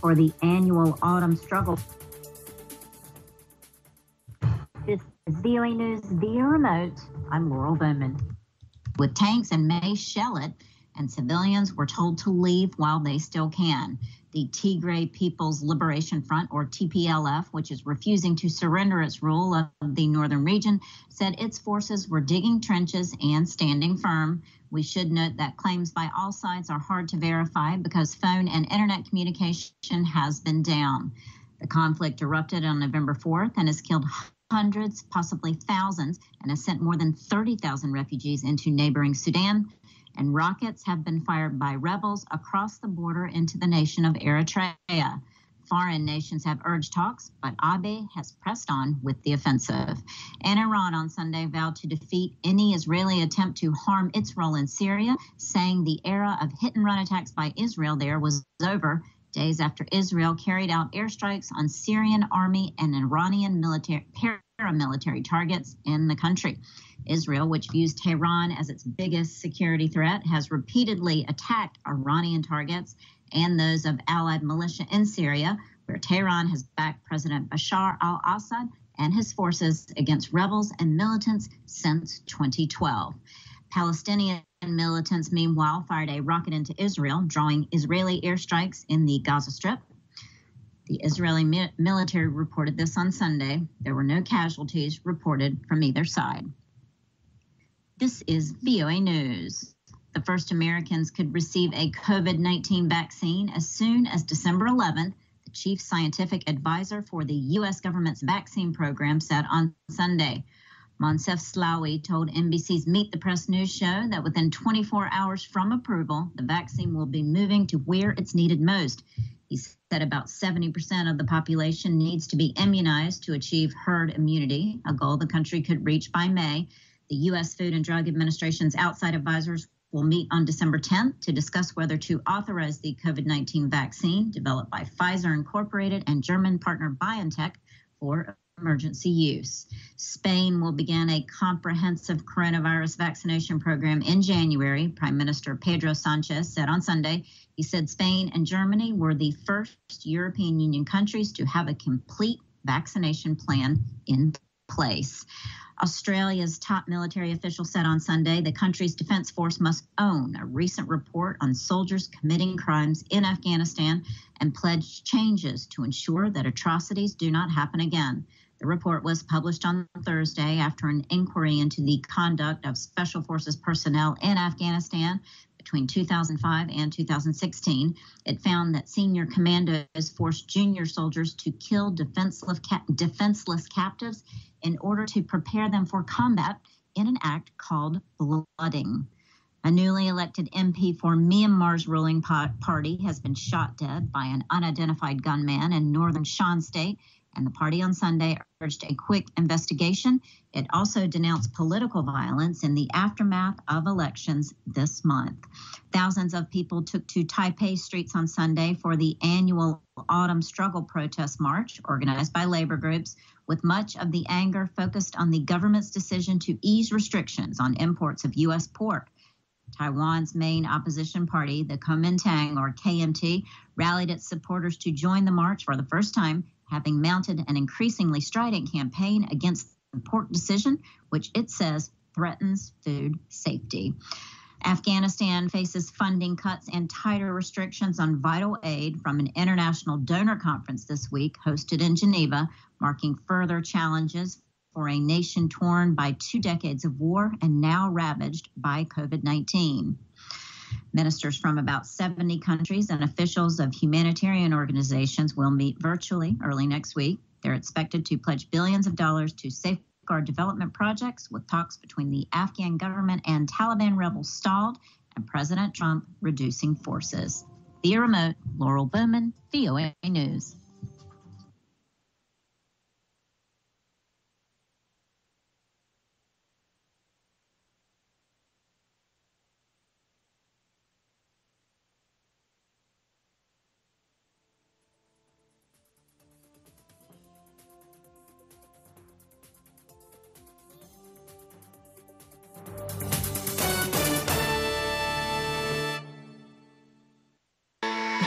for the annual autumn struggle. This is VOA News via remote. I'm Laurel Bowman. With tanks and may shell it, and civilians were told to leave while they still can. The Tigray People's Liberation Front, or TPLF, which is refusing to surrender its rule of the northern region, said its forces were digging trenches and standing firm. We should note that claims by all sides are hard to verify because phone and internet communication has been down. The conflict erupted on November 4th and has killed hundreds, possibly thousands, and has sent more than 30,000 refugees into neighboring Sudan. And rockets have been fired by rebels across the border into the nation of Eritrea. Foreign nations have urged talks, but Abiy has pressed on with the offensive. And Iran on Sunday vowed to defeat any Israeli attempt to harm its role in Syria, saying the era of hit-and-run attacks by Israel there was over, days after Israel carried out airstrikes on Syrian army and Iranian paramilitary targets in the country. Israel, which views Tehran as its biggest security threat, has repeatedly attacked Iranian targets and those of allied militia in Syria, where Tehran has backed President Bashar al-Assad and his forces against rebels and militants since 2012. Palestinian militants, meanwhile, fired a rocket into Israel, drawing Israeli airstrikes in the Gaza Strip. The Israeli military reported this on Sunday. There were no casualties reported from either side. This is VOA News. The first Americans could receive a COVID-19 vaccine as soon as December 11th, the chief scientific advisor for the U.S. government's vaccine program said on Sunday. Moncef Slaoui told NBC's Meet the Press News show that within 24 hours from approval, the vaccine will be moving to where it's needed most. He said about 70% of the population needs to be immunized to achieve herd immunity, a goal the country could reach by May. The U.S. Food and Drug Administration's outside advisors will meet on December 10th to discuss whether to authorize the COVID-19 vaccine developed by Pfizer Incorporated and German partner BioNTech for emergency use. Spain will begin a comprehensive coronavirus vaccination program in January, Prime Minister Pedro Sanchez said on Sunday. He said Spain and Germany were the first European Union countries to have a complete vaccination plan in place. Australia's top military official said on Sunday the country's defense force must own a recent report on soldiers committing crimes in Afghanistan and pledged changes to ensure that atrocities do not happen again. The report was published on Thursday after an inquiry into the conduct of Special Forces personnel in Afghanistan between 2005 and 2016. It found that senior commandos forced junior soldiers to kill defenseless captives in order to prepare them for combat in an act called blooding. A newly elected MP for Myanmar's ruling party has been shot dead by an unidentified gunman in northern Shan State, and the party on Sunday urged a quick investigation. It also denounced political violence in the aftermath of elections this month. Thousands of people took to Taipei streets on Sunday for the annual Autumn Struggle protest march organized by labor groups, with much of the anger focused on the government's decision to ease restrictions on imports of U.S. pork. Taiwan's main opposition party, the Kuomintang, or KMT, rallied its supporters to join the march for the first time, having mounted an increasingly strident campaign against the pork decision, which it says threatens food safety. Afghanistan faces funding cuts and tighter restrictions on vital aid from an international donor conference this week hosted in Geneva, marking further challenges for a nation torn by 2 decades of war and now ravaged by COVID-19. Ministers from about 70 countries and officials of humanitarian organizations will meet virtually early next week. They're expected to pledge billions of dollars to safeguard development projects, with talks between the Afghan government and Taliban rebels stalled and President Trump reducing forces. Via remote, Laurel Bowman, VOA News.